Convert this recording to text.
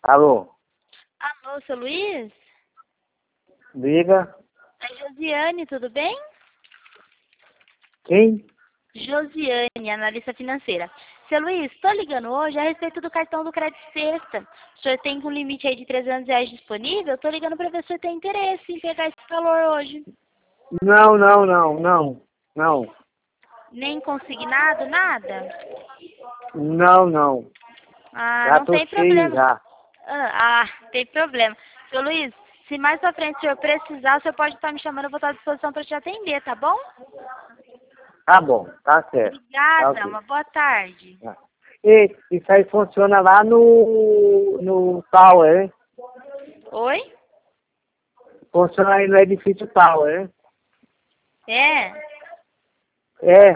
Alô? Alô, seu Luiz? Diga. É Josiane, tudo bem? Quem? Josiane, analista financeira. Seu Luiz, estou ligando hoje a respeito do cartão do Crédito Sexta. O senhor tem um limite aí de R$ 300 disponível? Estou ligando para ver se o senhor tem interesse em pegar esse valor hoje. Não. Nem consignado, nada? Não. Ah, Já não tô tem cheio problema. já. Tem problema. Seu Luiz, se mais pra frente o senhor precisar, o senhor pode estar me chamando, eu vou estar à disposição para te atender, tá bom? Tá bom, tá certo. Tá Obrigada, ok. uma boa tarde. Tá. E isso aí funciona lá no Tower, hein? Oi? Funciona aí no edifício Tower, hein? É? É,